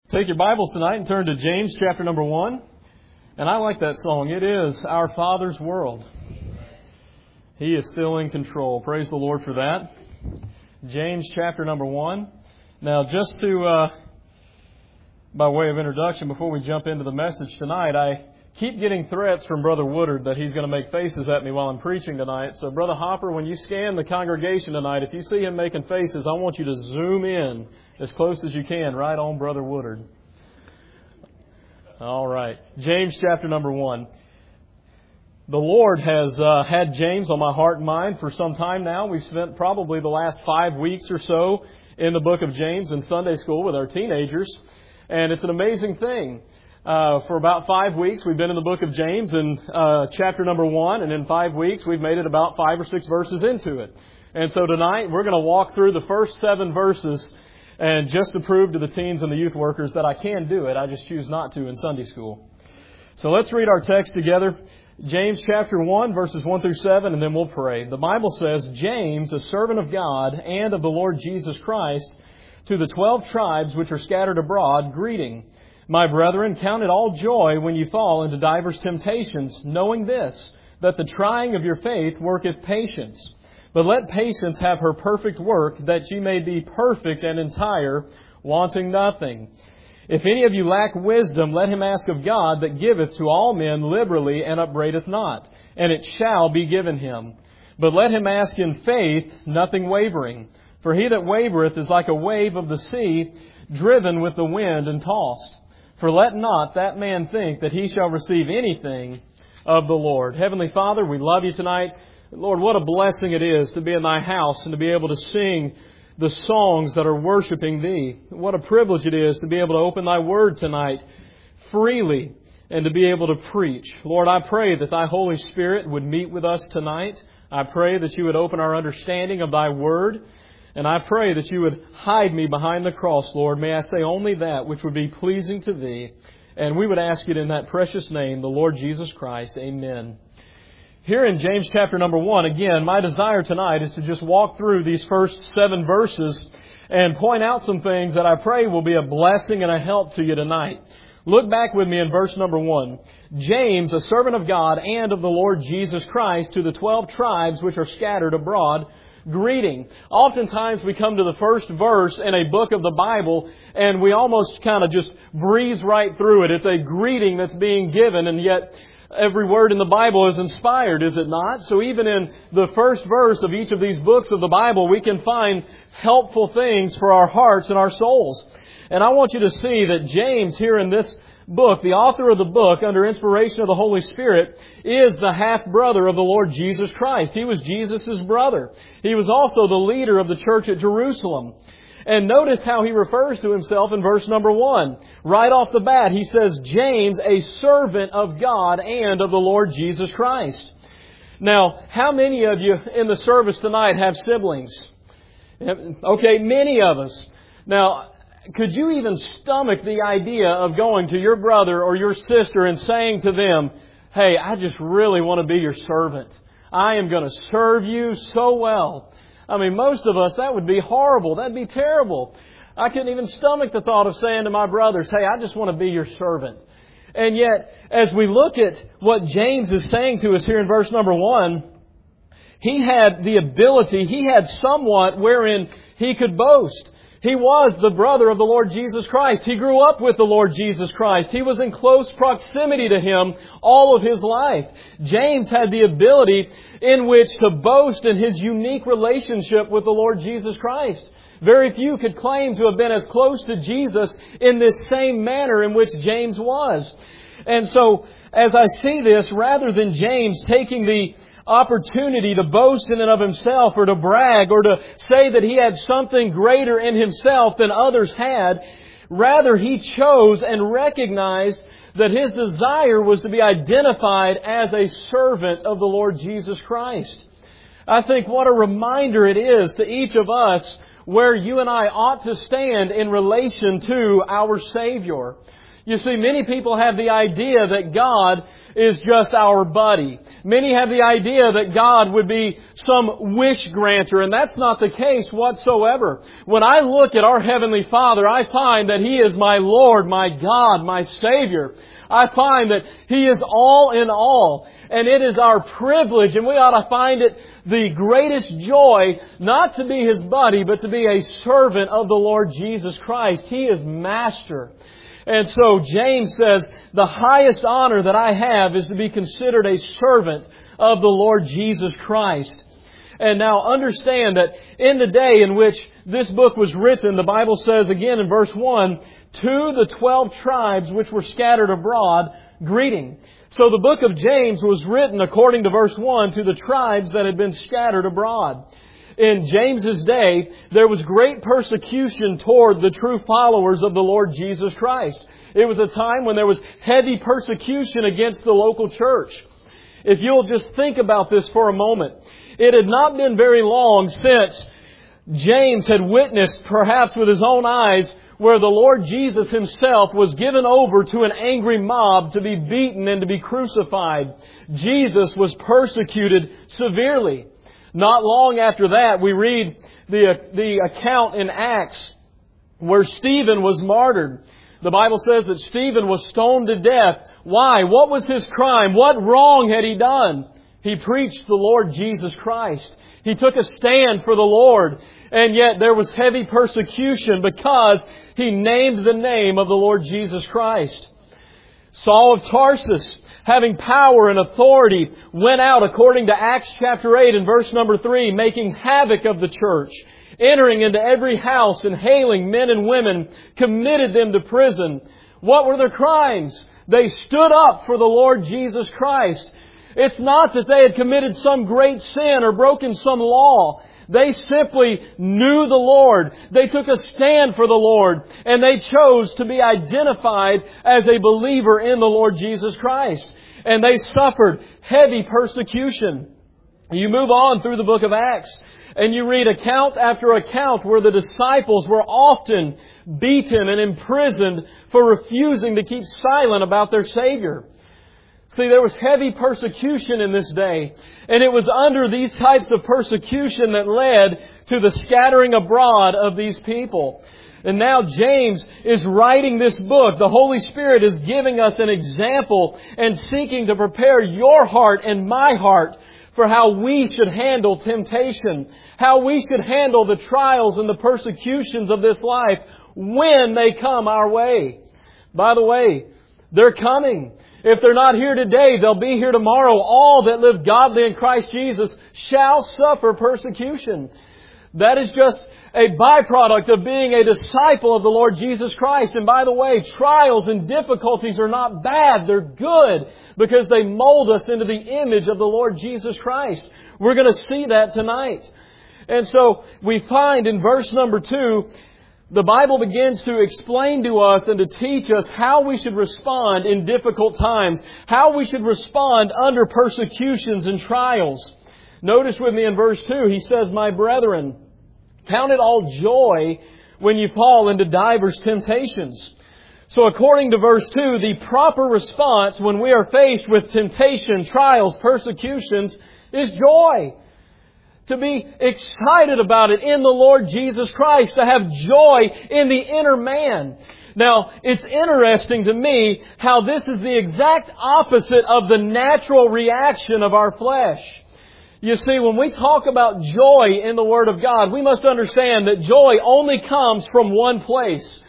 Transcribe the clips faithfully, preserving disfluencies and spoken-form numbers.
Take your Bibles tonight and turn to James chapter number one. And I like that song. It is Our Father's World. He is still in control. Praise the Lord for that. James chapter number one. Now, just to, uh, by way of introduction, before we jump into the message tonight, I keep getting threats from Brother Woodard that he's going to make faces at me while I'm preaching tonight. So, Brother Hopper, when you scan the congregation tonight, if you see him making faces, I want you to zoom in as close as you can right on Brother Woodard. All right. James chapter number one. The Lord has uh, had James on my heart and mind for some time now. We've spent probably the last five weeks or so in the book of James in Sunday school with our teenagers. And it's an amazing thing. Uh, for about five weeks, we've been in the book of James in uh, chapter number one. And in five weeks, we've made it about five or six verses into it. And so tonight, we're going to walk through the first seven verses. And just to prove to the teens and the youth workers that I can do it, I just choose not to in Sunday school. So let's read our text together. James chapter one, verses one through seven, and then we'll pray. The Bible says, James, a servant of God and of the Lord Jesus Christ, to the twelve tribes which are scattered abroad, greeting. My brethren, count it all joy when you fall into divers temptations, knowing this, that the trying of your faith worketh patience. But let patience have her perfect work, that ye may be perfect and entire, wanting nothing. If any of you lack wisdom, let him ask of God, that giveth to all men liberally and upbraideth not, and it shall be given him. But let him ask in faith, nothing wavering. For he that wavereth is like a wave of the sea, driven with the wind and tossed. For let not that man think that he shall receive anything of the Lord. Heavenly Father, we love you tonight. Lord, what a blessing it is to be in Thy house and to be able to sing the songs that are worshiping Thee. What a privilege it is to be able to open Thy Word tonight freely and to be able to preach. Lord, I pray that Thy Holy Spirit would meet with us tonight. I pray that You would open our understanding of Thy Word. And I pray that You would hide me behind the cross, Lord. May I say only that which would be pleasing to Thee. And we would ask it in that precious name, the Lord Jesus Christ. Amen. Here in James chapter number one, again, my desire tonight is to just walk through these first seven verses and point out some things that I pray will be a blessing and a help to you tonight. Look back with me in verse number one. James, a servant of God and of the Lord Jesus Christ, to the twelve tribes which are scattered abroad, greeting. Oftentimes we come to the first verse in a book of the Bible and we almost kind of just breeze right through it. It's a greeting that's being given, and yet every word in the Bible is inspired, is it not? So even in the first verse of each of these books of the Bible, we can find helpful things for our hearts and our souls. And I want you to see that James here in this book, the author of the book, under inspiration of the Holy Spirit, is the half-brother of the Lord Jesus Christ. He was Jesus' brother. He was also the leader of the church at Jerusalem. And notice how he refers to himself in verse number one. Right off the bat, he says, James, a servant of God and of the Lord Jesus Christ. Now, how many of you in the service tonight have siblings? Okay, many of us. Now, could you even stomach the idea of going to your brother or your sister and saying to them, hey, I just really want to be your servant. I am going to serve you so well. I mean, most of us, that would be horrible. That'd be terrible. I couldn't even stomach the thought of saying to my brothers, hey, I just want to be your servant. And yet, as we look at what James is saying to us here in verse number one, he had the ability, he had somewhat wherein he could boast. He was the brother of the Lord Jesus Christ. He grew up with the Lord Jesus Christ. He was in close proximity to Him all of his life. James had the ability in which to boast in his unique relationship with the Lord Jesus Christ. Very few could claim to have been as close to Jesus in this same manner in which James was. And so, as I see this, rather than James taking the opportunity to boast in and of himself or to brag or to say that he had something greater in himself than others had, rather he chose and recognized that his desire was to be identified as a servant of the Lord Jesus Christ. I think what a reminder it is to each of us where you and I ought to stand in relation to our Savior. You see, many people have the idea that God is just our buddy. Many have the idea that God would be some wish granter, and that's not the case whatsoever. When I look at our Heavenly Father, I find that He is my Lord, my God, my Savior. I find that He is all in all, and it is our privilege, and we ought to find it the greatest joy not to be His buddy, but to be a servant of the Lord Jesus Christ. He is Master. And so James says, the highest honor that I have is to be considered a servant of the Lord Jesus Christ. And now understand that in the day in which this book was written, the Bible says again in verse one, to the twelve tribes which were scattered abroad, greeting. So the book of James was written, according to verse one, to the tribes that had been scattered abroad. In James's day, there was great persecution toward the true followers of the Lord Jesus Christ. It was a time when there was heavy persecution against the local church. If you'll just think about this for a moment, it had not been very long since James had witnessed, perhaps with his own eyes, where the Lord Jesus Himself was given over to an angry mob to be beaten and to be crucified. Jesus was persecuted severely. Not long after that, we read the, the account in Acts where Stephen was martyred. The Bible says that Stephen was stoned to death. Why? What was his crime? What wrong had he done? He preached the Lord Jesus Christ. He took a stand for the Lord. And yet there was heavy persecution because he named the name of the Lord Jesus Christ. Saul of Tarsus, having power and authority, went out according to Acts chapter eight and verse number three, making havoc of the church, entering into every house and hailing men and women, committed them to prison. What were their crimes? They stood up for the Lord Jesus Christ. It's not that they had committed some great sin or broken some law. They simply knew the Lord. They took a stand for the Lord. And they chose to be identified as a believer in the Lord Jesus Christ. And they suffered heavy persecution. You move on through the book of Acts, and you read account after account where the disciples were often beaten and imprisoned for refusing to keep silent about their Savior. See, there was heavy persecution in this day. And it was under these types of persecution that led to the scattering abroad of these people. And now James is writing this book. The Holy Spirit is giving us an example and seeking to prepare your heart and my heart for how we should handle temptation, how we should handle the trials and the persecutions of this life when they come our way. By the way, they're coming. If they're not here today, they'll be here tomorrow. All that live godly in Christ Jesus shall suffer persecution. That is just a byproduct of being a disciple of the Lord Jesus Christ. And by the way, trials and difficulties are not bad. They're good because they mold us into the image of the Lord Jesus Christ. We're going to see that tonight. And so we find in verse number two, the Bible begins to explain to us and to teach us how we should respond in difficult times, how we should respond under persecutions and trials. Notice with me in verse two, he says, "My brethren, count it all joy when you fall into divers temptations." So according to verse two, the proper response when we are faced with temptation, trials, persecutions is joy. To be excited about it in the Lord Jesus Christ. To have joy in the inner man. Now, it's interesting to me how this is the exact opposite of the natural reaction of our flesh. You see, when we talk about joy in the Word of God, we must understand that joy only comes from one place.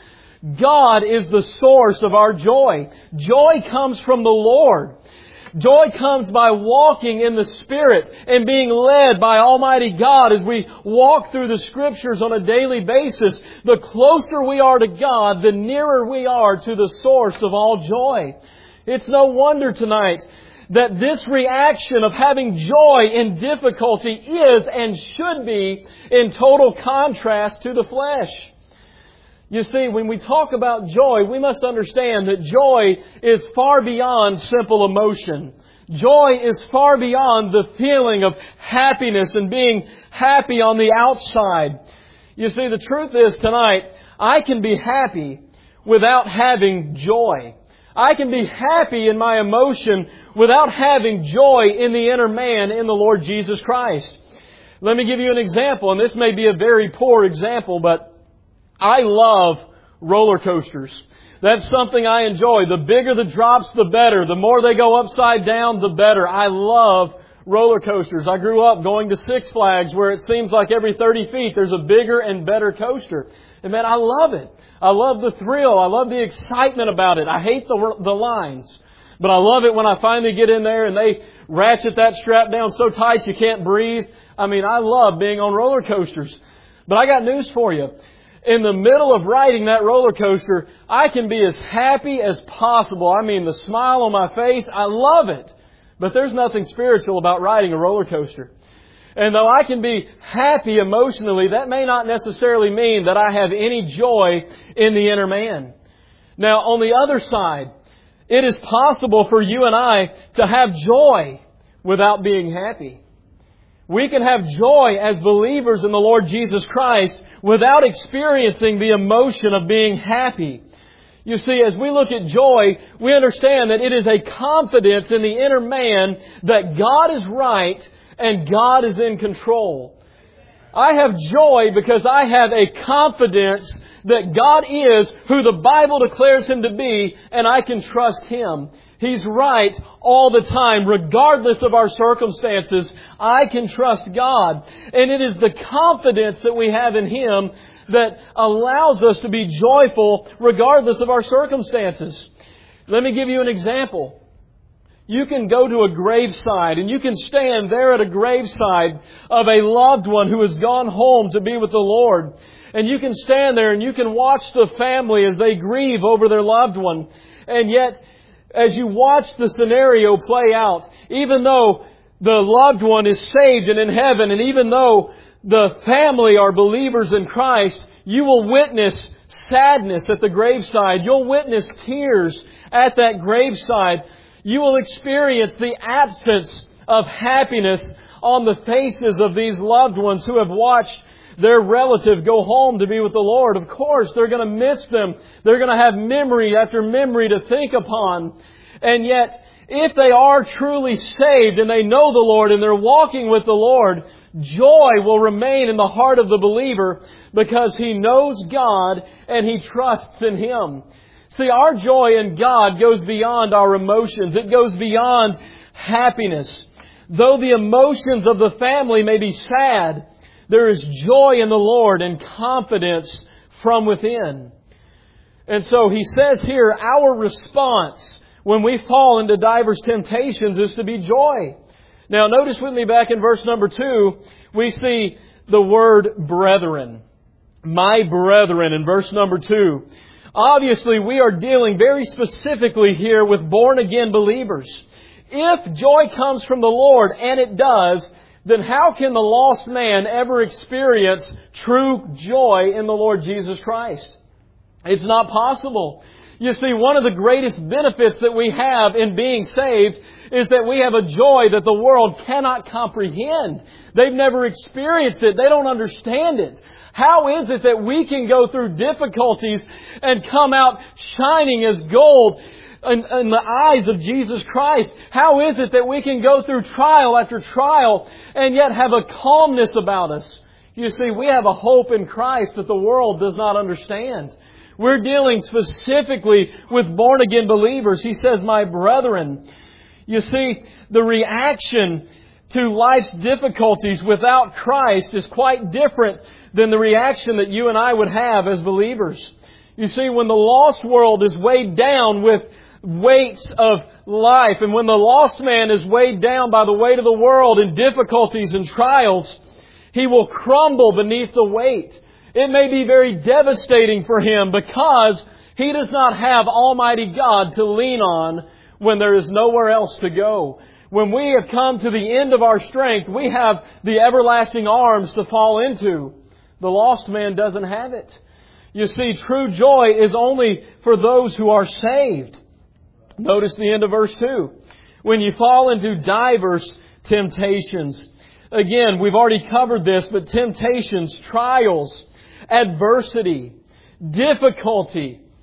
God is the source of our joy. Joy comes from the Lord. Joy comes by walking in the Spirit and being led by Almighty God as we walk through the Scriptures on a daily basis. The closer we are to God, the nearer we are to the source of all joy. It's no wonder tonight that this reaction of having joy in difficulty is and should be in total contrast to the flesh. You see, when we talk about joy, we must understand that joy is far beyond simple emotion. Joy is far beyond the feeling of happiness and being happy on the outside. You see, the truth is tonight, I can be happy without having joy. I can be happy in my emotion without having joy in the inner man in the Lord Jesus Christ. Let me give you an example, and this may be a very poor example, but I love roller coasters. That's something I enjoy. The bigger the drops, the better. The more they go upside down, the better. I love roller coasters. I grew up going to Six Flags where it seems like every thirty feet there's a bigger and better coaster. And man, I love it. I love the thrill. I love the excitement about it. I hate the the lines. But I love it when I finally get in there and they ratchet that strap down so tight you can't breathe. I mean, I love being on roller coasters. But I got news for you. In the middle of riding that roller coaster, I can be as happy as possible. I mean, the smile on my face, I love it. But there's nothing spiritual about riding a roller coaster. And though I can be happy emotionally, that may not necessarily mean that I have any joy in the inner man. Now, on the other side, it is possible for you and I to have joy without being happy. We can have joy as believers in the Lord Jesus Christ without experiencing the emotion of being happy. You see, as we look at joy, we understand that it is a confidence in the inner man that God is right and God is in control. I have joy because I have a confidence that God is who the Bible declares Him to be, and I can trust Him. He's right all the time, regardless of our circumstances. I can trust God. And it is the confidence that we have in Him that allows us to be joyful regardless of our circumstances. Let me give you an example. You can go to a graveside and you can stand there at a graveside of a loved one who has gone home to be with the Lord. And you can stand there and you can watch the family as they grieve over their loved one. And yet, as you watch the scenario play out, even though the loved one is saved and in heaven, and even though the family are believers in Christ, you will witness sadness at the graveside. You'll witness tears at that graveside. You will experience the absence of happiness on the faces of these loved ones who have watched their relative go home to be with the Lord. Of course, they're going to miss them. They're going to have memory after memory to think upon. And yet, if they are truly saved and they know the Lord and they're walking with the Lord, joy will remain in the heart of the believer because he knows God and he trusts in Him. See, our joy in God goes beyond our emotions. It goes beyond happiness. Though the emotions of the family may be sad, there is joy in the Lord and confidence from within. And so He says here, our response when we fall into diverse temptations is to be joy. Now notice with me back in verse number two, we see the word brethren. My brethren in verse number two. Obviously, we are dealing very specifically here with born-again believers. If joy comes from the Lord, and it does, then how can the lost man ever experience true joy in the Lord Jesus Christ? It's not possible. You see, one of the greatest benefits that we have in being saved is that we have a joy that the world cannot comprehend. They've never experienced it. They don't understand it. How is it that we can go through difficulties and come out shining as gold in, in the eyes of Jesus Christ? How is it that we can go through trial after trial and yet have a calmness about us? You see, we have a hope in Christ that the world does not understand. We're dealing specifically with born-again believers. He says, my brethren. You see, the reaction to life's difficulties without Christ is quite different than the reaction that you and I would have as believers. You see, when the lost world is weighed down with weights of life, and when the lost man is weighed down by the weight of the world and difficulties and trials, he will crumble beneath the weight. It may be very devastating for him because he does not have Almighty God to lean on when there is nowhere else to go. When we have come to the end of our strength, we have the everlasting arms to fall into. The lost man doesn't have it. You see, true joy is only for those who are saved. Notice the end of verse two. When you fall into diverse temptations. Again, we've already covered this, but temptations, trials, adversity, difficulty.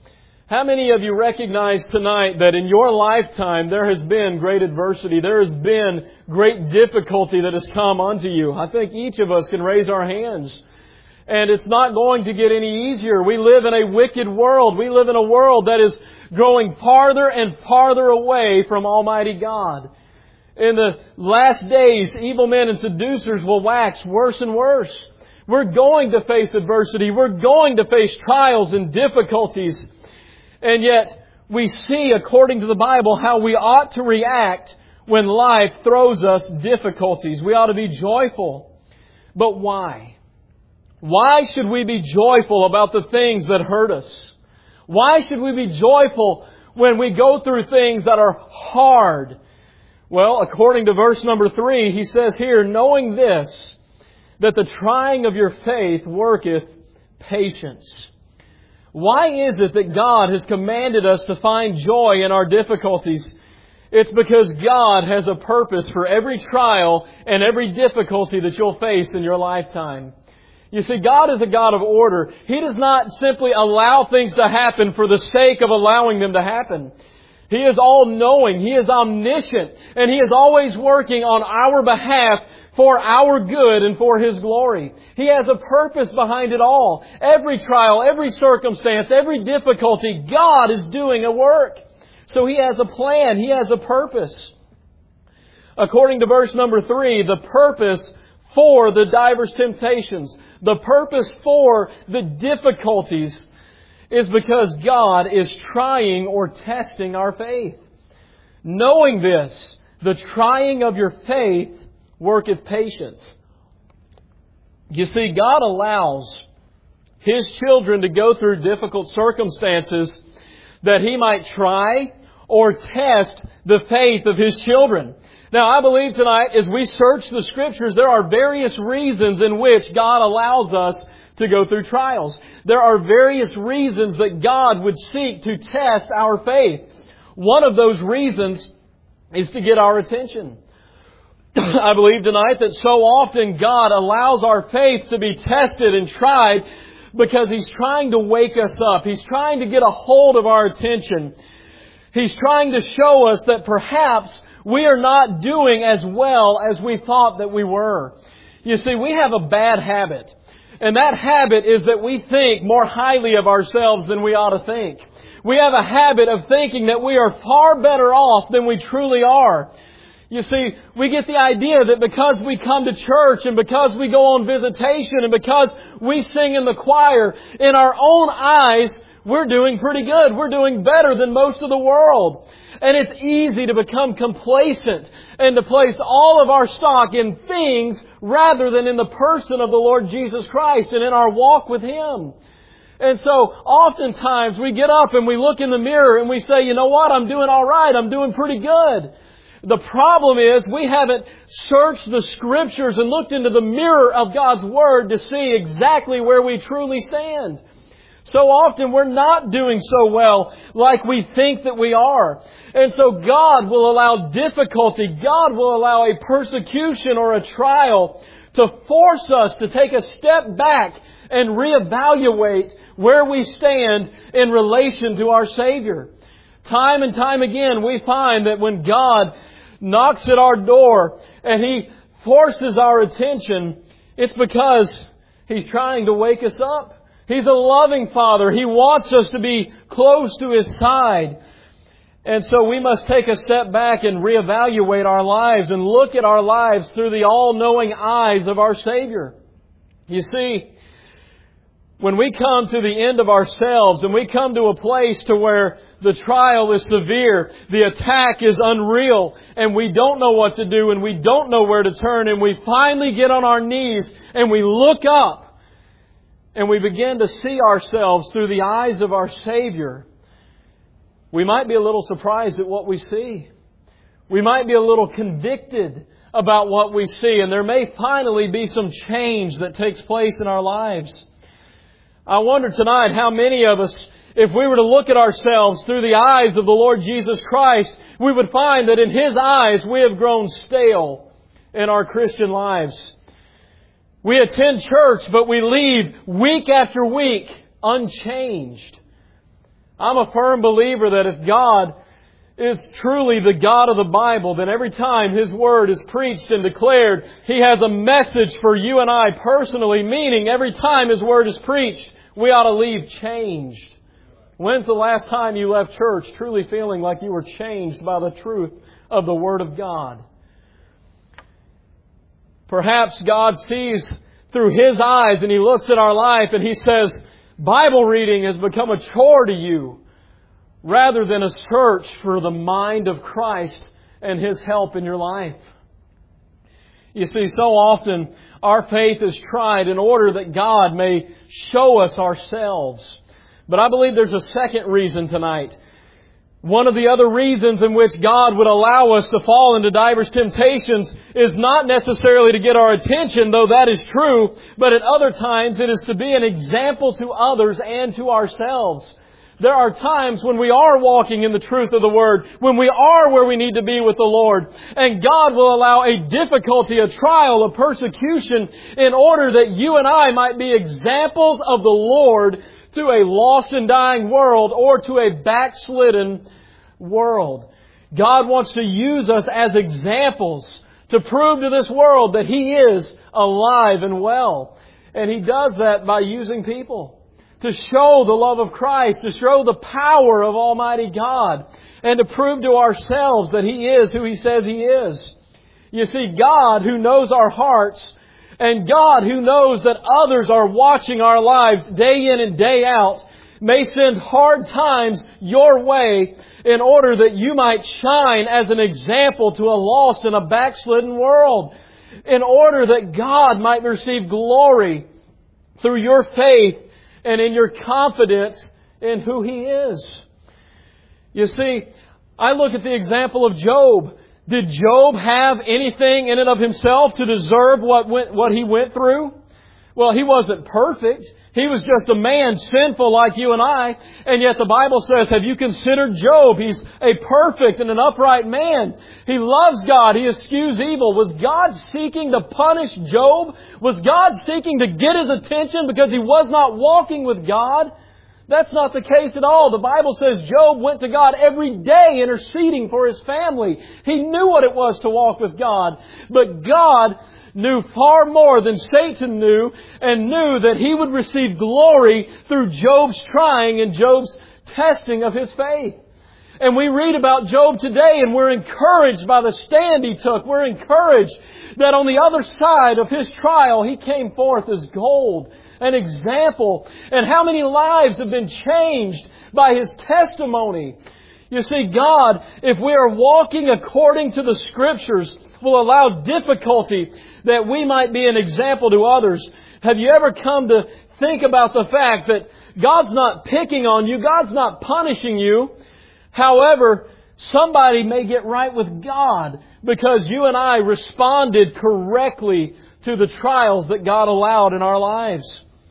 How many of you recognize tonight that in your lifetime there has been great adversity, there has been great difficulty that has come unto you? I think each of us can raise our hands. And it's not going to get any easier. We live in a wicked world. We live in a world that is growing farther and farther away from Almighty God. In the last days, evil men and seducers will wax worse and worse. We're going to face adversity. We're going to face trials and difficulties. And yet, we see, according to the Bible, how we ought to react when life throws us difficulties. We ought to be joyful. But why? Why should we be joyful about the things that hurt us? Why should we be joyful when we go through things that are hard? Well, according to verse number three, he says here, knowing this, that the trying of your faith worketh patience. Why is it that God has commanded us to find joy in our difficulties? It's because God has a purpose for every trial and every difficulty that you'll face in your lifetime. You see, God is a God of order. He does not simply allow things to happen for the sake of allowing them to happen. He is all-knowing. He is omniscient. And He is always working on our behalf for our good and for His glory. He has a purpose behind it all. Every trial, every circumstance, every difficulty, God is doing a work. So He has a plan. He has a purpose. According to verse number three, the purpose for the diverse temptations, the purpose for the difficulties is because God is trying or testing our faith. Knowing this, the trying of your faith worketh patience. You see, God allows His children to go through difficult circumstances that He might try or test the faith of His children. Now, I believe tonight, as we search the Scriptures, there are various reasons in which God allows us to go through trials. There are various reasons that God would seek to test our faith. One of those reasons is to get our attention. I believe tonight that so often God allows our faith to be tested and tried because He's trying to wake us up. He's trying to get a hold of our attention. He's trying to show us that perhaps we are not doing as well as we thought that we were. You see, we have a bad habit. And that habit is that we think more highly of ourselves than we ought to think. We have a habit of thinking that we are far better off than we truly are. You see, we get the idea that because we come to church and because we go on visitation and because we sing in the choir, in our own eyes, we're doing pretty good. We're doing better than most of the world. And it's easy to become complacent and to place all of our stock in things rather than in the person of the Lord Jesus Christ and in our walk with Him. And so oftentimes we get up and we look in the mirror and we say, you know what, I'm doing all right. I'm doing pretty good. The problem is we haven't searched the Scriptures and looked into the mirror of God's Word to see exactly where we truly stand. So often we're not doing so well like we think that we are. And so God will allow difficulty, God will allow a persecution or a trial to force us to take a step back and reevaluate where we stand in relation to our Savior. Time and time again we find that when God knocks at our door and He forces our attention, it's because He's trying to wake us up. He's a loving Father. He wants us to be close to His side. And so we must take a step back and reevaluate our lives and look at our lives through the all-knowing eyes of our Savior. You see, when we come to the end of ourselves and we come to a place to where the trial is severe, the attack is unreal, and we don't know what to do and we don't know where to turn, and we finally get on our knees and we look up, and we begin to see ourselves through the eyes of our Savior, we might be a little surprised at what we see. We might be a little convicted about what we see, and there may finally be some change that takes place in our lives. I wonder tonight how many of us, if we were to look at ourselves through the eyes of the Lord Jesus Christ, we would find that in His eyes we have grown stale in our Christian lives. We attend church, but we leave week after week unchanged. I'm a firm believer that if God is truly the God of the Bible, then every time His Word is preached and declared, He has a message for you and I personally, meaning every time His Word is preached, we ought to leave changed. When's the last time you left church truly feeling like you were changed by the truth of the Word of God? Perhaps God sees through His eyes and He looks at our life and He says, Bible reading has become a chore to you rather than a search for the mind of Christ and His help in your life. You see, so often our faith is tried in order that God may show us ourselves. But I believe there's a second reason tonight. One of the other reasons in which God would allow us to fall into diverse temptations is not necessarily to get our attention, though that is true, but at other times it is to be an example to others and to ourselves. There are times when we are walking in the truth of the Word, when we are where we need to be with the Lord, and God will allow a difficulty, a trial, a persecution in order that you and I might be examples of the Lord to a lost and dying world or to a backslidden world. God wants to use us as examples to prove to this world that He is alive and well. And He does that by using people to show the love of Christ, to show the power of Almighty God, and to prove to ourselves that He is who He says He is. You see, God who knows our hearts, and God who knows that others are watching our lives day in and day out, may send hard times your way in order that you might shine as an example to a lost and a backslidden world. In order that God might receive glory through your faith and in your confidence in who He is. You see, I look at the example of Job. Did Job have anything in and of himself to deserve what went, what he went through? Well, he wasn't perfect. He was just a man sinful like you and I. And yet the Bible says, have you considered Job? He's a perfect and an upright man. He loves God. He eschews evil. Was God seeking to punish Job? Was God seeking to get his attention because he was not walking with God? That's not the case at all. The Bible says Job went to God every day interceding for his family. He knew what it was to walk with God. But God knew far more than Satan knew, and knew that He would receive glory through Job's trying and Job's testing of his faith. And we read about Job today, and we're encouraged by the stand he took. We're encouraged that on the other side of his trial, he came forth as gold, an example. And how many lives have been changed by his testimony? You see, God, if we are walking according to the Scriptures, will allow difficulty that we might be an example to others. Have you ever come to think about the fact that God's not picking on you, God's not punishing you? However, somebody may get right with God because you and I responded correctly to the trials that God allowed in our lives.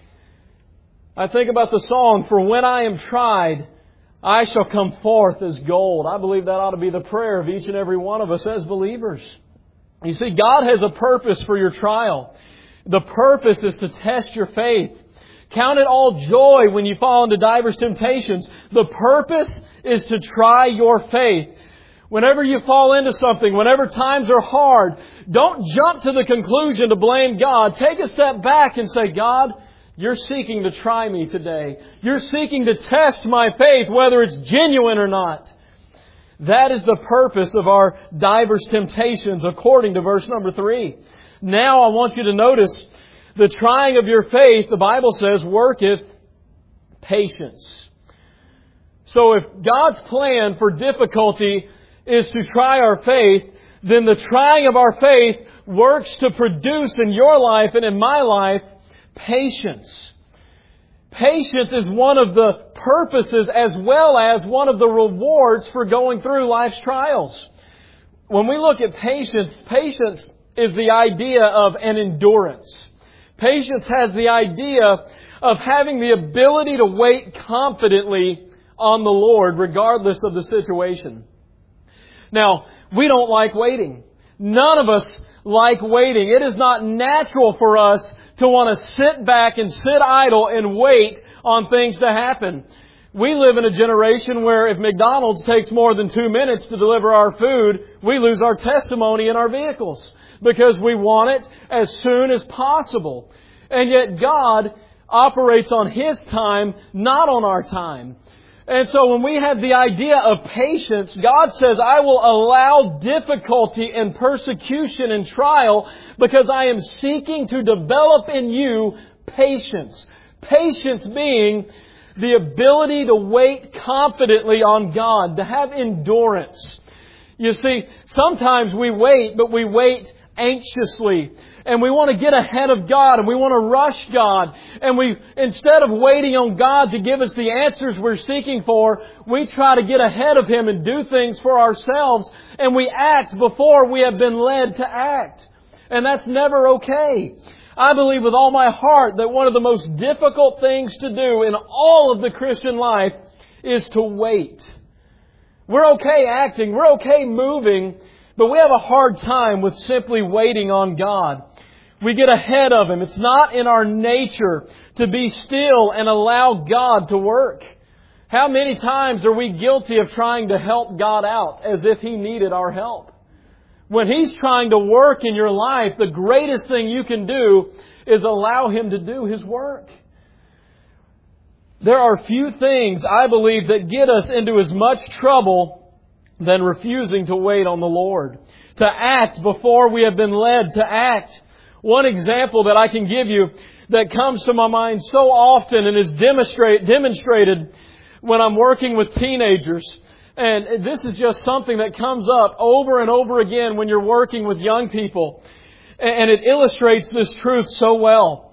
I think about the song, "For when I am tried, I shall come forth as gold." I believe that ought to be the prayer of each and every one of us as believers. You see, God has a purpose for your trial. The purpose is to test your faith. Count it all joy when you fall into diverse temptations. The purpose is to try your faith. Whenever you fall into something, whenever times are hard, don't jump to the conclusion to blame God. Take a step back and say, God, You're seeking to try me today. You're seeking to test my faith, whether it's genuine or not. That is the purpose of our diverse temptations, according to verse number three. Now I want you to notice the trying of your faith, the Bible says, worketh patience. So if God's plan for difficulty is to try our faith, then the trying of our faith works to produce in your life and in my life patience. Patience is one of the purposes as well as one of the rewards for going through life's trials. When we look at patience, patience is the idea of an endurance. Patience has the idea of having the ability to wait confidently on the Lord regardless of the situation. Now, we don't like waiting. None of us like waiting. It is not natural for us to want to sit back and sit idle and wait on things to happen. We live in a generation where if McDonald's takes more than two minutes to deliver our food, we lose our testimony in our vehicles because we want it as soon as possible. And yet God operates on His time, not on our time. And so when we have the idea of patience, God says, I will allow difficulty and persecution and trial because I am seeking to develop in you patience. Patience being the ability to wait confidently on God, to have endurance. You see, sometimes we wait, but we wait anxiously. And we want to get ahead of God and we want to rush God. And we, instead of waiting on God to give us the answers we're seeking for, we try to get ahead of Him and do things for ourselves. And we act before we have been led to act. And that's never okay. I believe with all my heart that one of the most difficult things to do in all of the Christian life is to wait. We're okay acting, we're okay moving, but we have a hard time with simply waiting on God. We get ahead of Him. It's not in our nature to be still and allow God to work. How many times are we guilty of trying to help God out as if He needed our help? When He's trying to work in your life, the greatest thing you can do is allow Him to do His work. There are few things, I believe, that get us into as much trouble than refusing to wait on the Lord. To act before we have been led to act. One example that I can give you that comes to my mind so often and is demonstrate, demonstrated when I'm working with teenagers. And this is just something that comes up over and over again when you're working with young people. And it illustrates this truth so well.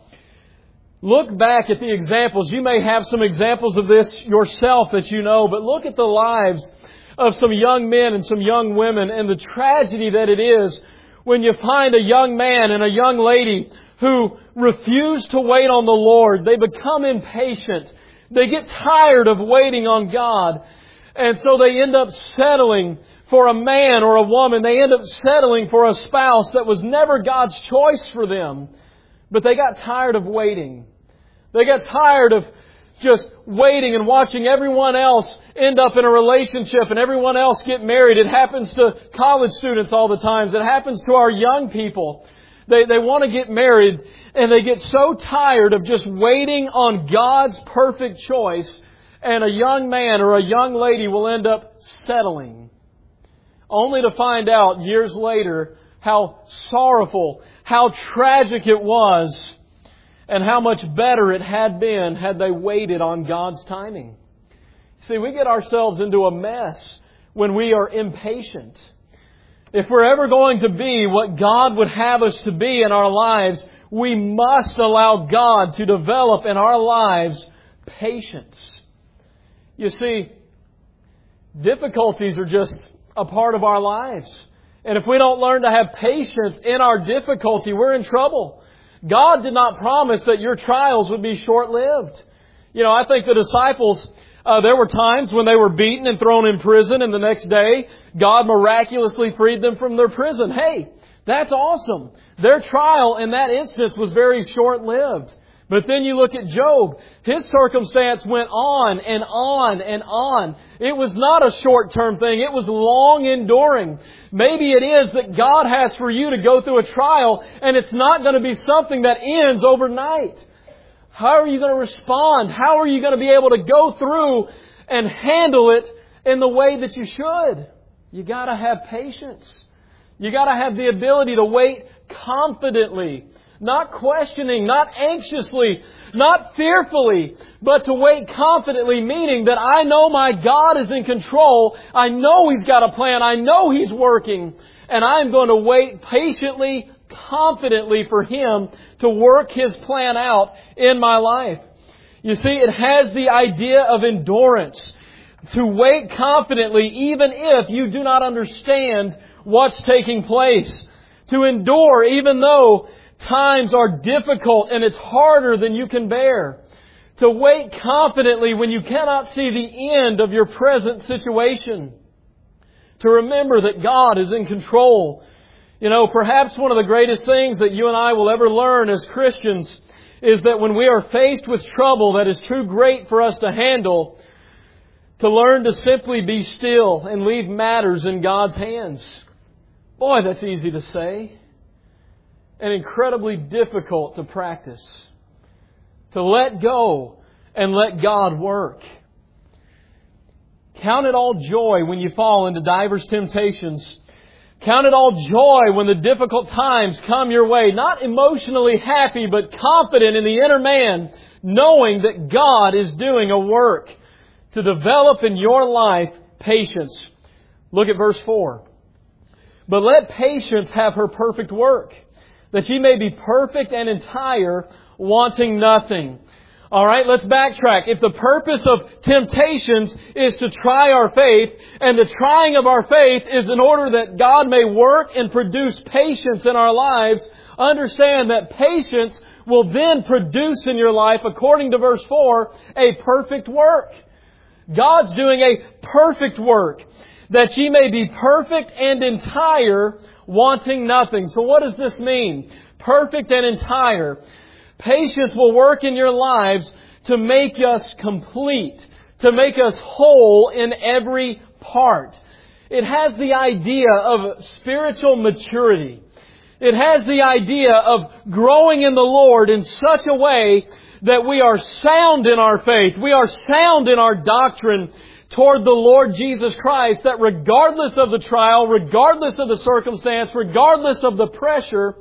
Look back at the examples. You may have some examples of this yourself that you know, but look at the lives of some young men and some young women and the tragedy that it is when you find a young man and a young lady who refuse to wait on the Lord. They become impatient. They get tired of waiting on God. And so they end up settling for a man or a woman. They end up settling for a spouse that was never God's choice for them. But they got tired of waiting. They got tired of just waiting and watching everyone else end up in a relationship and everyone else get married. It happens to college students all the time. It happens to our young people. They, they want to get married and they get so tired of just waiting on God's perfect choice. And a young man or a young lady will end up settling. Only to find out years later how sorrowful, how tragic it was, and how much better it had been had they waited on God's timing. See, we get ourselves into a mess when we are impatient. If we're ever going to be what God would have us to be in our lives, we must allow God to develop in our lives patience. You see, difficulties are just a part of our lives. And if we don't learn to have patience in our difficulty, we're in trouble. God did not promise that your trials would be short-lived. You know, I think the disciples, uh, there were times when they were beaten and thrown in prison, and the next day, God miraculously freed them from their prison. Hey, that's awesome. Their trial in that instance was very short-lived. But then you look at Job. His circumstance went on and on and on. It was not a short-term thing. It was long enduring. Maybe it is that God has for you to go through a trial and it's not going to be something that ends overnight. How are you going to respond? How are you going to be able to go through and handle it in the way that you should? You got to have patience. You got to have the ability to wait confidently. Not questioning, not anxiously, not fearfully, but to wait confidently, meaning that I know my God is in control. I know He's got a plan. I know He's working. And I'm going to wait patiently, confidently for Him to work His plan out in my life. You see, it has the idea of endurance. To wait confidently even if you do not understand what's taking place. To endure even though times are difficult and it's harder than you can bear. To wait confidently when you cannot see the end of your present situation. To remember that God is in control. You know, perhaps one of the greatest things that you and I will ever learn as Christians is that when we are faced with trouble that is too great for us to handle, To learn to simply be still and leave matters in God's hands. Boy, that's easy to say. And incredibly difficult to practice. To let go and let God work. Count it all joy when you fall into divers temptations. Count it all joy when the difficult times come your way. Not emotionally happy, but confident in the inner man, knowing that God is doing a work to develop in your life patience. Look at verse four. But let patience have her perfect work, that ye may be perfect and entire, wanting nothing. All right, let's backtrack. If the purpose of temptations is to try our faith, and the trying of our faith is in order that God may work and produce patience in our lives, understand that patience will then produce in your life, according to verse four, a perfect work. God's doing a perfect work, that ye may be perfect and entire, wanting nothing. So what does this mean? Perfect and entire. Patience will work in your lives to make us complete, to make us whole in every part. It has the idea of spiritual maturity. It has the idea of growing in the Lord in such a way that we are sound in our faith. We are sound in our doctrine toward the Lord Jesus Christ, that regardless of the trial, regardless of the circumstance, regardless of the pressure,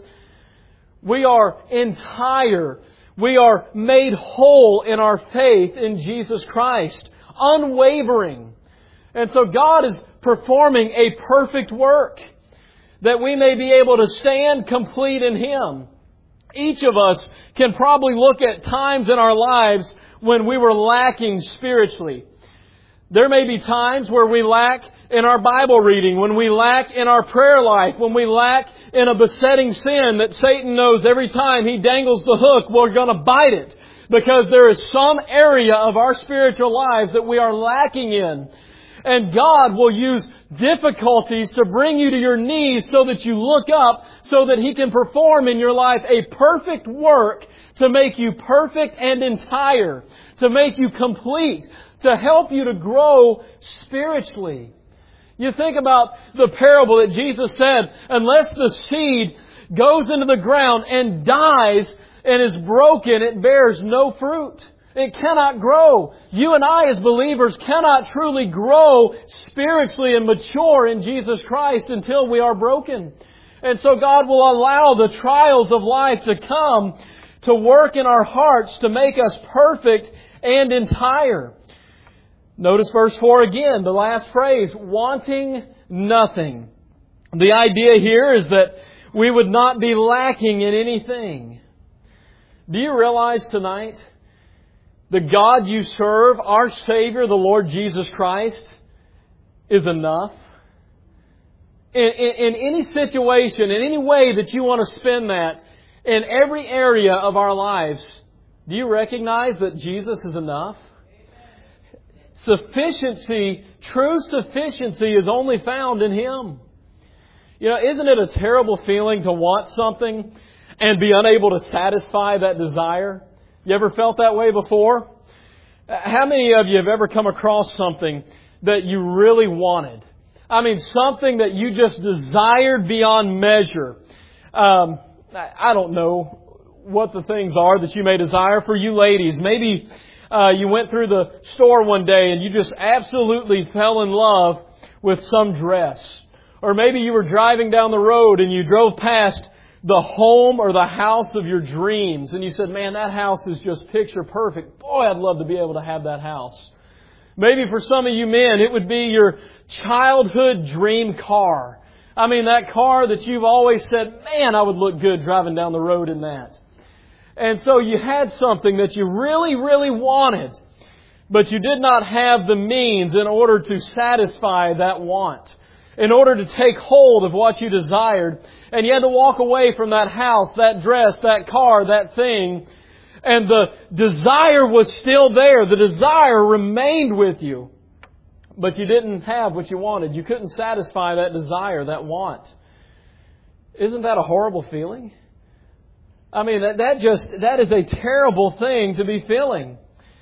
we are entire. We are made whole in our faith in Jesus Christ. Unwavering. And so God is performing a perfect work, that we may be able to stand complete in Him. Each of us can probably look at times in our lives when we were lacking spiritually. There may be times where we lack in our Bible reading, when we lack in our prayer life, when we lack in a besetting sin that Satan knows every time he dangles the hook, we're going to bite it. Because there is some area of our spiritual lives that we are lacking in. And God will use difficulties to bring you to your knees so that you look up, so that He can perform in your life a perfect work to make you perfect and entire, to make you complete, to help you to grow spiritually. You think about the parable that Jesus said, unless the seed goes into the ground and dies and is broken, it bears no fruit. It cannot grow. You and I as believers cannot truly grow spiritually and mature in Jesus Christ until we are broken. And so God will allow the trials of life to come to work in our hearts to make us perfect and entire. Notice verse four again, the last phrase, wanting nothing. The idea here is that we would not be lacking in anything. Do you realize tonight, the God you serve, our Savior, the Lord Jesus Christ, is enough? In, in, in any situation, in any way that you want to spend that, in every area of our lives, do you recognize that Jesus is enough? Sufficiency, true sufficiency is only found in Him. You know, isn't it a terrible feeling to want something and be unable to satisfy that desire? You ever felt that way before? How many of you have ever come across something that you really wanted? I mean, something that you just desired beyond measure. Um, I don't know what the things are that you may desire. For you ladies, maybe uh, you went through the store one day and you just absolutely fell in love with some dress. Or maybe you were driving down the road and you drove past the home or the house of your dreams. And you said, man, that house is just picture perfect. Boy, I'd love to be able to have that house. Maybe for some of you men, it would be your childhood dream car. I mean, that car that you've always said, man, I would look good driving down the road in that. And so you had something that you really, really wanted, but you did not have the means in order to satisfy that want. In order to take hold of what you desired. And you had to walk away from that house, that dress, that car, that thing. And the desire was still there. The desire remained with you. But you didn't have what you wanted. You couldn't satisfy that desire, that want. Isn't that a horrible feeling? I mean, that, that just, that is a terrible thing to be feeling.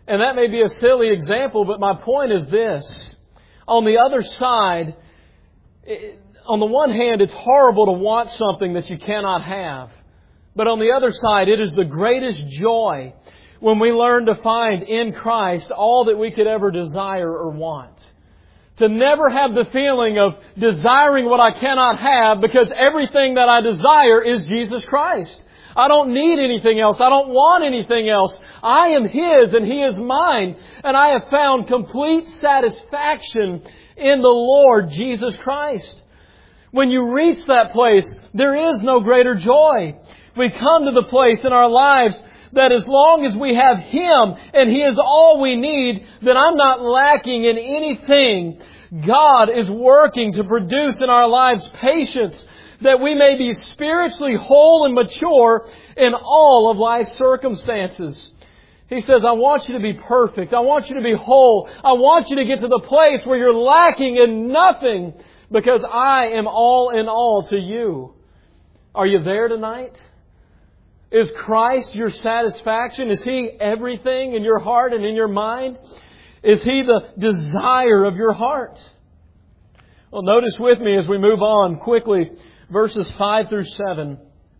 And that may be a silly example, but my point is this. On the other side, on the one hand, it's horrible to want something that you cannot have. But on the other side, it is the greatest joy when we learn to find in Christ all that we could ever desire or want. To never have the feeling of desiring what I cannot have, because everything that I desire is Jesus Christ. I don't need anything else. I don't want anything else. I am His and He is mine. And I have found complete satisfaction in the Lord Jesus Christ. When you reach that place, there is no greater joy. We come to the place in our lives that as long as we have Him and He is all we need, then I'm not lacking in anything. God is working to produce in our lives patience, that we may be spiritually whole and mature in all of life's circumstances. He says, I want you to be perfect. I want you to be whole. I want you to get to the place where you're lacking in nothing, because I am all in all to you. Are you there tonight? Is Christ your satisfaction? Is He everything in your heart and in your mind? Is He the desire of your heart? Well, notice with me as we move on quickly, verses five through seven.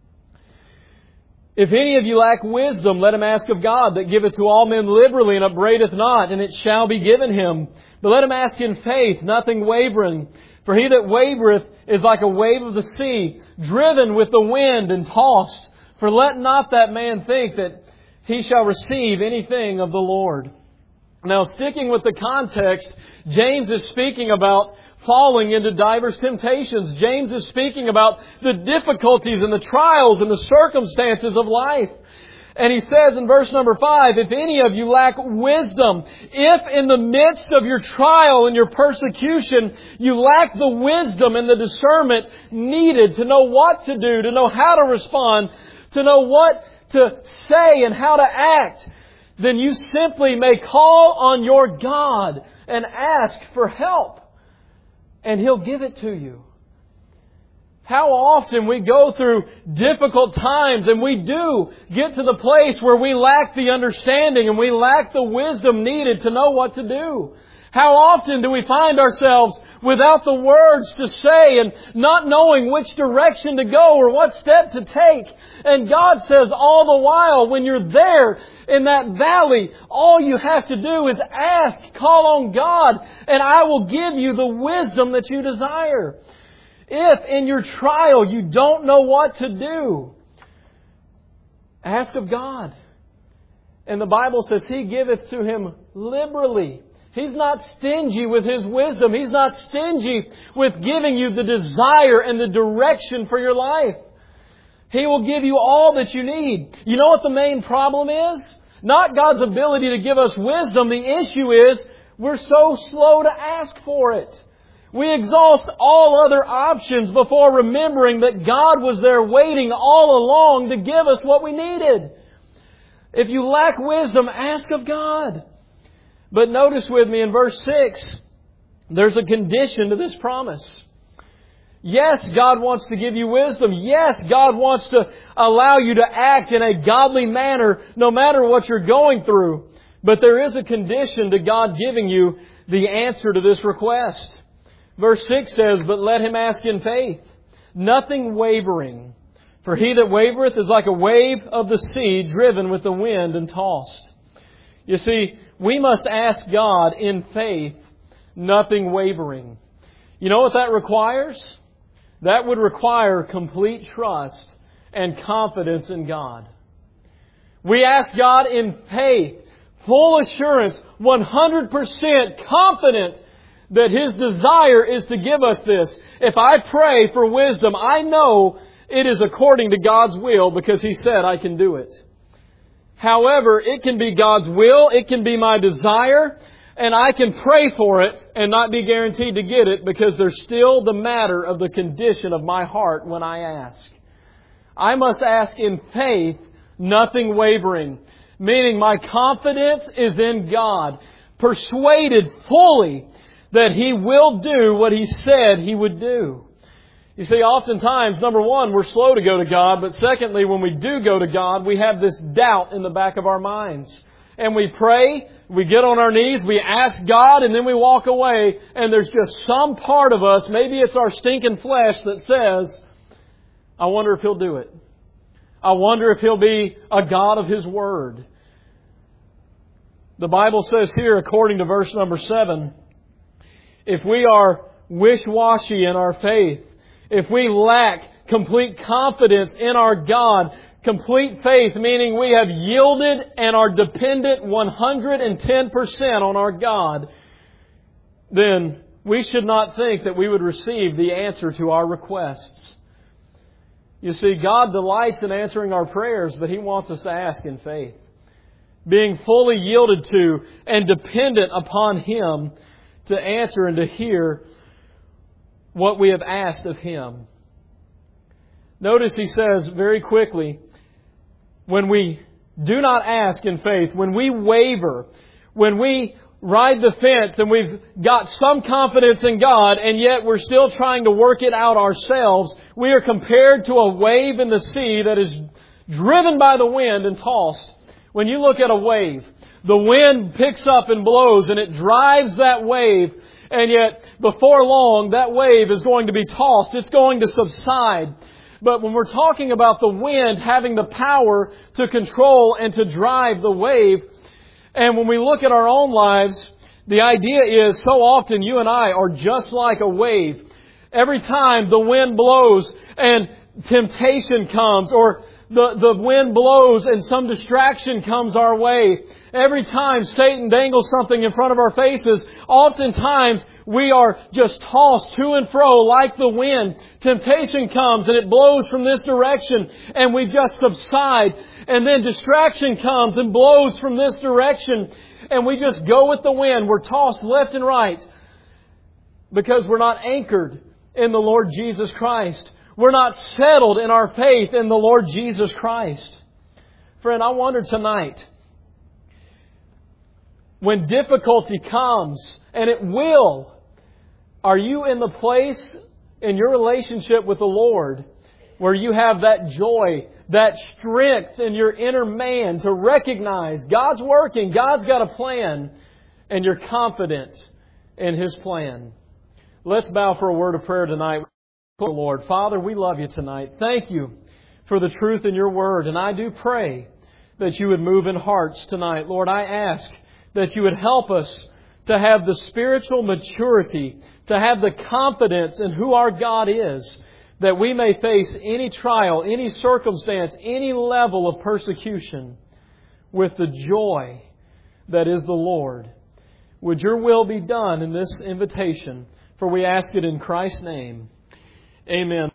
If any of you lack wisdom, let him ask of God, that giveth to all men liberally and upbraideth not, and it shall be given him. But let him ask in faith, nothing wavering. For he that wavereth is like a wave of the sea, driven with the wind and tossed. For let not that man think that he shall receive anything of the Lord. Now, sticking with the context, James is speaking about falling into diverse temptations. James is speaking about the difficulties and the trials and the circumstances of life. And he says in verse number five, if any of you lack wisdom, if in the midst of your trial and your persecution, you lack the wisdom and the discernment needed to know what to do, to know how to respond, to know what to say and how to act, then you simply may call on your God and ask for help. And He'll give it to you. How often we go through difficult times and we do get to the place where we lack the understanding and we lack the wisdom needed to know what to do. How often do we find ourselves without the words to say and not knowing which direction to go or what step to take? And God says all the while, when you're there in that valley, all you have to do is ask, call on God, and I will give you the wisdom that you desire. If in your trial you don't know what to do, ask of God. And the Bible says He giveth to him liberally. He's not stingy with His wisdom. He's not stingy with giving you the desire and the direction for your life. He will give you all that you need. You know what the main problem is? Not God's ability to give us wisdom. The issue is we're so slow to ask for it. We exhaust all other options before remembering that God was there waiting all along to give us what we needed. If you lack wisdom, ask of God. But notice with me in verse six, there's a condition to this promise. Yes, God wants to give you wisdom. Yes, God wants to allow you to act in a godly manner no matter what you're going through. But there is a condition to God giving you the answer to this request. Verse six says, but let him ask in faith, nothing wavering. For he that wavereth is like a wave of the sea, driven with the wind and tossed. You see, we must ask God in faith, nothing wavering. You know what that requires? That would require complete trust and confidence in God. We ask God in faith, full assurance, one hundred percent confident that His desire is to give us this. If I pray for wisdom, I know it is according to God's will because He said I can do it. However, it can be God's will, it can be my desire, and I can pray for it and not be guaranteed to get it because there's still the matter of the condition of my heart when I ask. I must ask in faith, nothing wavering, meaning my confidence is in God, persuaded fully that He will do what He said He would do. You see, oftentimes, number one, we're slow to go to God, but secondly, when we do go to God, we have this doubt in the back of our minds. And we pray, we get on our knees, we ask God, and then we walk away, and there's just some part of us, maybe it's our stinking flesh, that says, I wonder if He'll do it. I wonder if He'll be a God of His Word. The Bible says here, according to verse number seven, if we are wish-washy in our faith, if we lack complete confidence in our God, complete faith, meaning we have yielded and are dependent one hundred ten percent on our God, then we should not think that we would receive the answer to our requests. You see, God delights in answering our prayers, but He wants us to ask in faith. Being fully yielded to and dependent upon Him to answer and to hear what we have asked of Him. Notice He says very quickly, when we do not ask in faith, when we waver, when we ride the fence and we've got some confidence in God and yet we're still trying to work it out ourselves, we are compared to a wave in the sea that is driven by the wind and tossed. When you look at a wave, the wind picks up and blows and it drives that wave, and yet before long that wave is going to be tossed. It's going to subside. But when we're talking about the wind having the power to control and to drive the wave, and when we look at our own lives, the idea is so often you and I are just like a wave. Every time the wind blows and temptation comes, or the, the wind blows and some distraction comes our way, every time Satan dangles something in front of our faces, oftentimes we are just tossed to and fro like the wind. Temptation comes and it blows from this direction and we just subside. And then distraction comes and blows from this direction and we just go with the wind. We're tossed left and right because we're not anchored in the Lord Jesus Christ. We're not settled in our faith in the Lord Jesus Christ. Friend, I wonder tonight, when difficulty comes, and it will, are you in the place in your relationship with the Lord where you have that joy, that strength in your inner man to recognize God's working, God's got a plan, and you're confident in His plan? Let's bow for a word of prayer tonight. Lord, Father, we love You tonight. Thank You for the truth in Your Word, and I do pray that You would move in hearts tonight. Lord, I ask that You would help us to have the spiritual maturity, to have the confidence in who our God is, that we may face any trial, any circumstance, any level of persecution with the joy that is the Lord. Would Your will be done in this invitation? For we ask it in Christ's name. Amen.